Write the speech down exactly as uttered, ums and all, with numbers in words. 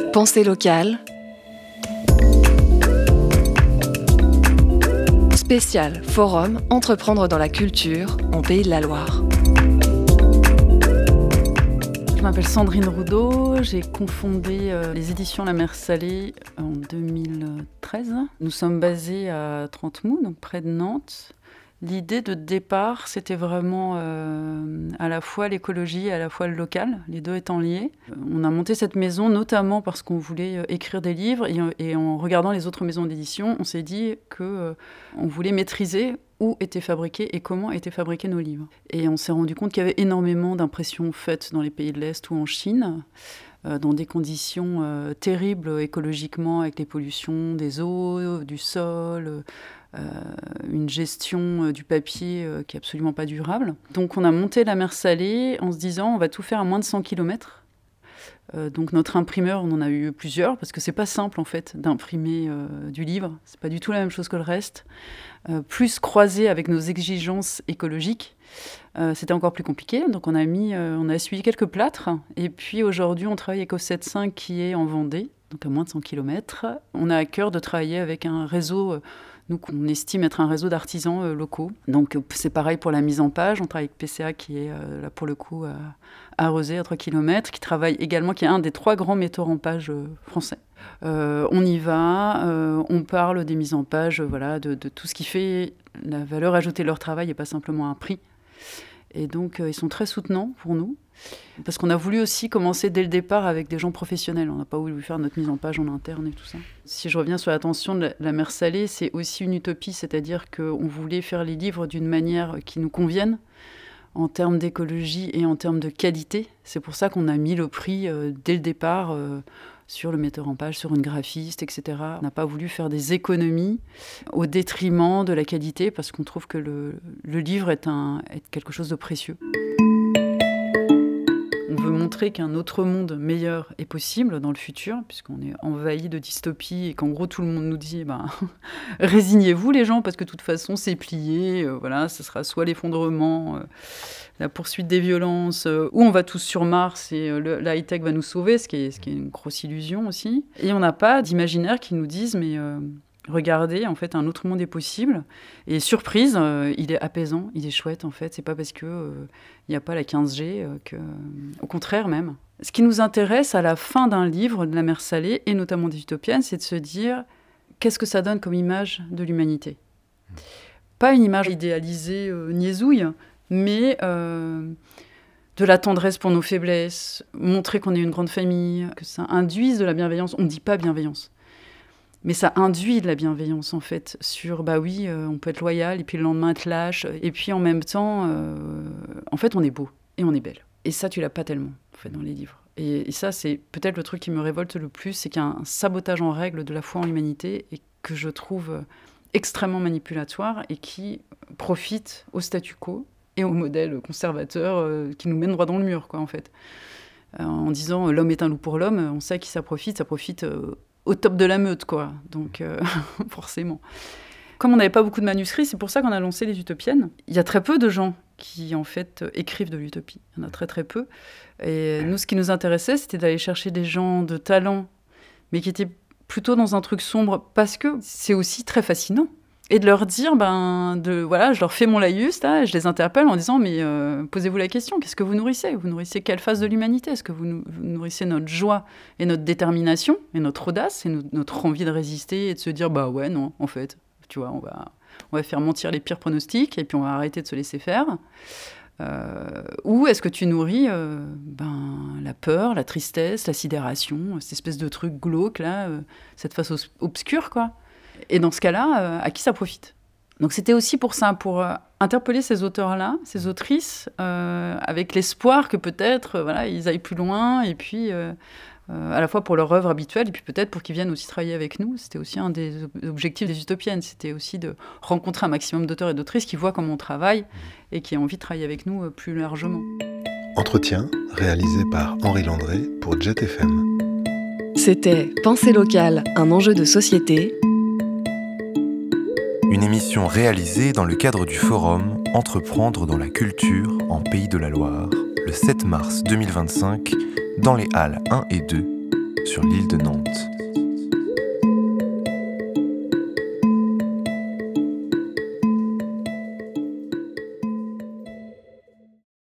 Pensée locale. Spécial Forum Entreprendre dans la culture en Pays de la Loire. Je m'appelle Sandrine Roudot, j'ai cofondé euh, les éditions La Mer Salée en deux mille treize. Nous sommes basés à Trentemoux, donc près de Nantes. L'idée de départ, c'était vraiment euh, à la fois l'écologie et à la fois le local, les deux étant liés. On a monté cette maison notamment parce qu'on voulait euh, écrire des livres et, et en regardant les autres maisons d'édition, on s'est dit qu'on euh, voulait maîtriser où étaient fabriqués et comment étaient fabriqués nos livres. Et on s'est rendu compte qu'il y avait énormément d'impressions faites dans les pays de l'Est ou en Chine, euh, dans des conditions euh, terribles écologiquement, avec les pollutions des eaux, du sol, euh, une gestion euh, du papier euh, qui n'est absolument pas durable. Donc on a monté La Mer Salée en se disant on va tout faire à moins de cent kilomètres. Euh, donc notre imprimeur, on en a eu plusieurs, parce que c'est pas simple en fait d'imprimer euh, du livre, c'est pas du tout la même chose que le reste. Euh, plus croisé avec nos exigences écologiques, euh, c'était encore plus compliqué. Donc on a mis, euh, on a essuyé quelques plâtres, et puis aujourd'hui on travaille avec Offset cinq qui est en Vendée, donc à moins de cent kilomètres. On a à cœur de travailler avec un réseau, euh, nous qu'on estime être un réseau d'artisans euh, locaux. Donc euh, c'est pareil pour la mise en page, on travaille avec P C A qui est euh, là pour le coup à, à Rezé, à trois kilomètres, qui travaille également, qui est un des trois grands metteurs en page euh, français. Euh, on y va, euh, on parle des mises en page, euh, voilà, de, de tout ce qui fait la valeur ajoutée de leur travail et pas simplement un prix. Et donc, euh, ils sont très soutenants pour nous, parce qu'on a voulu aussi commencer dès le départ avec des gens professionnels. On n'a pas voulu faire notre mise en page en interne et tout ça. Si je reviens sur l'attention de la, la Mer Salée, c'est aussi une utopie, c'est-à-dire qu'on voulait faire les livres d'une manière qui nous convienne, en termes d'écologie et en termes de qualité. C'est pour ça qu'on a mis le prix euh, dès le départ euh, sur le metteur en page, sur une graphiste, et cetera. On n'a pas voulu faire des économies au détriment de la qualité, parce qu'on trouve que le, le livre est, un, est quelque chose de précieux. On veut montrer qu'un autre monde meilleur est possible dans le futur, puisqu'on est envahi de dystopie et qu'en gros tout le monde nous dit ben, « résignez-vous les gens, parce que de toute façon c'est plié, euh, voilà, ce sera soit l'effondrement, euh, la poursuite des violences, euh, ou on va tous sur Mars et euh, le, la high-tech va nous sauver », ce qui est, ce qui est une grosse illusion aussi. Et on n'a pas d'imaginaire qui nous dise « mais euh, regardez, en fait, un autre monde est possible ». Et surprise, euh, il est apaisant, il est chouette en fait, c'est pas parce que... Euh, il n'y a pas la quinze G, euh, que... au contraire même. Ce qui nous intéresse à la fin d'un livre de La Mer Salée, et notamment des Utopiennes, c'est de se dire qu'est-ce que ça donne comme image de l'humanité. Pas une image idéalisée, euh, niaisouille, mais euh, de la tendresse pour nos faiblesses, montrer qu'on est une grande famille, que ça induise de la bienveillance. On ne dit pas bienveillance, mais ça induit de la bienveillance, en fait, sur, bah oui, euh, on peut être loyal, et puis le lendemain être lâche, et puis en même temps, euh, en fait, on est beau, et on est belle. Et ça, tu l'as pas tellement, en fait, dans les livres. Et, et ça, c'est peut-être le truc qui me révolte le plus, c'est qu'il y a un sabotage en règle de la foi en l'humanité, et que je trouve extrêmement manipulatoire, et qui profite au statu quo, et au modèle conservateur, euh, qui nous mène droit dans le mur, quoi, en fait. Euh, en disant, euh, l'homme est un loup pour l'homme, on sait à qui ça profite, ça profite... Euh, au top de la meute, quoi. Donc, euh, forcément. Comme on n'avait pas beaucoup de manuscrits, c'est pour ça qu'on a lancé les Utopiennes. Il y a très peu de gens qui, en fait, écrivent de l'utopie. Il y en a très, très peu. Et nous, ce qui nous intéressait, c'était d'aller chercher des gens de talent, mais qui étaient plutôt dans un truc sombre, parce que c'est aussi très fascinant. Et de leur dire, ben, de, voilà, je leur fais mon laïus, là, je les interpelle en disant, mais euh, posez-vous la question, qu'est-ce que vous nourrissez ? Vous nourrissez quelle phase de l'humanité ? Est-ce que vous, nou- vous nourrissez notre joie et notre détermination, et notre audace, et no- notre envie de résister, et de se dire, bah ouais, non, en fait, tu vois, on va, on va faire mentir les pires pronostics, et puis on va arrêter de se laisser faire. Euh, ou est-ce que tu nourris euh, ben, la peur, la tristesse, la sidération, cette espèce de truc glauque, là, euh, cette face os- obscure, quoi ? Et dans ce cas-là, euh, à qui ça profite ? Donc c'était aussi pour ça, pour euh, interpeller ces auteurs-là, ces autrices, euh, avec l'espoir que peut-être euh, voilà, ils aillent plus loin, et puis euh, euh, à la fois pour leur œuvre habituelle, et puis peut-être pour qu'ils viennent aussi travailler avec nous. C'était aussi un des ob- objectifs des Utopiennes, c'était aussi de rencontrer un maximum d'auteurs et d'autrices qui voient comment on travaille, et qui ont envie de travailler avec nous euh, plus largement. Entretien réalisé par Henri Landré pour Jet F M. C'était Pensée locale, un enjeu de société. Une émission réalisée dans le cadre du forum Entreprendre dans la culture en Pays de la Loire, le sept mars deux mille vingt-cinq, dans les halles un et deux sur l'île de Nantes.